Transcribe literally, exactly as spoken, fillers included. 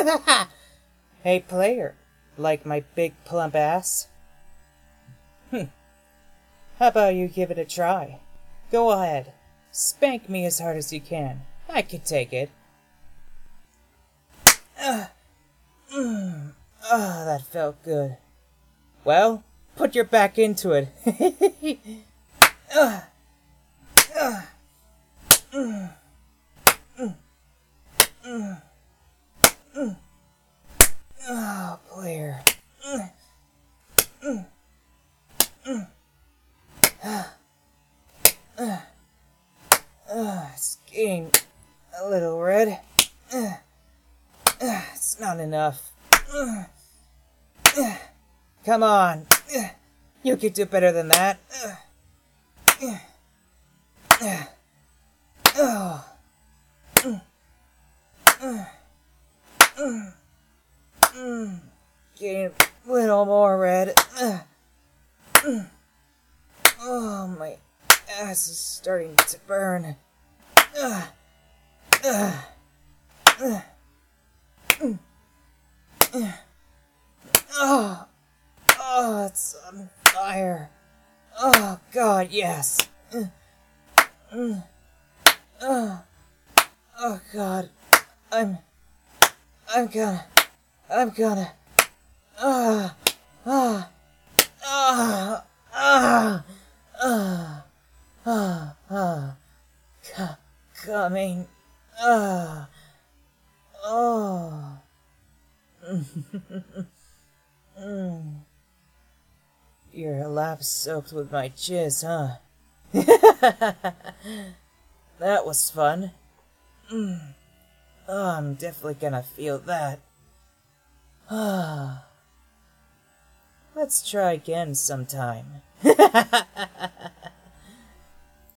Hey, player. Like my big plump ass? Hm. How about you give it a try? Go ahead. Spank me as hard as you can. I can take it. Ah, mm, ah, that felt good. Well, put your back into it. ah, ah, mm, mm, mm, mm. Oh, player. Mm, mm, mm. Ah, ah, ah, it's getting a little red. Ah, ah, it's not enough. Ah, ah, come on. Ah, you can do better than that. Ah, ah, ah, oh. Mm, mm, mm, mm. Getting a little more red. Ah, mm. Oh, my ass is starting to burn. Uh, uh, uh, mm, uh, oh, oh, it's on fire. Oh, God, yes. Uh, uh, uh, oh, God. I'm, I'm gonna, I'm gonna, ah, ah, ah, ah. Ah, ah, ah, C- coming, ah, oh, mm. Your lap soaked with my jizz, huh? That was fun. Mm. Oh, I'm definitely gonna feel that. Ah, let's try again sometime.